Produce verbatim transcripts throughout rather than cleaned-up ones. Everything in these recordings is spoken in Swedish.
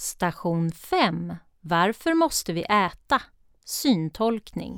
Station fem. Varför måste vi äta? Syntolkning.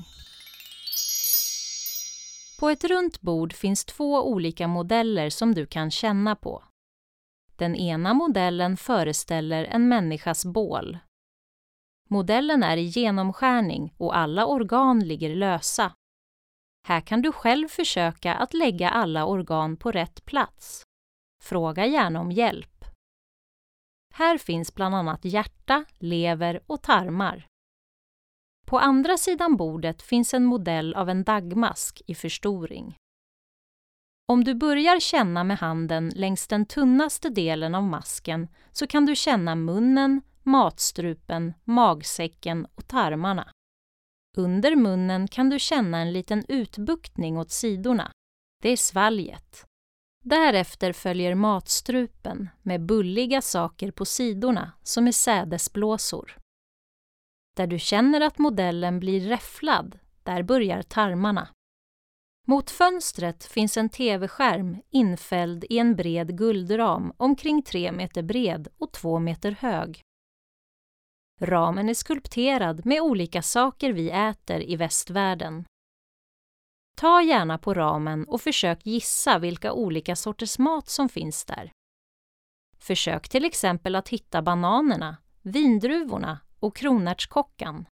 På ett runt bord finns två olika modeller som du kan känna på. Den ena modellen föreställer en människas bål. Modellen är i genomskärning och alla organ ligger lösa. Här kan du själv försöka att lägga alla organ på rätt plats. Fråga gärna om hjälp. Här finns bland annat hjärta, lever och tarmar. På andra sidan bordet finns en modell av en dagmask i förstoring. Om du börjar känna med handen längs den tunnaste delen av masken så kan du känna munnen, matstrupen, magsäcken och tarmarna. Under munnen kan du känna en liten utbuktning åt sidorna. Det är svalget. Därefter följer matstrupen med bulliga saker på sidorna som är sädesblåsor. Där du känner att modellen blir räfflad, där börjar tarmarna. Mot fönstret finns en tv-skärm infälld i en bred guldram omkring tre meter bred och två meter hög. Ramen är skulpterad med olika saker vi äter i västvärlden. Ta gärna på ramen och försök gissa vilka olika sorters mat som finns där. Försök till exempel att hitta bananerna, vindruvorna och kronärtskockan.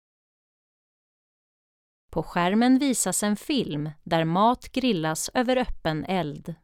På skärmen visas en film där mat grillas över öppen eld.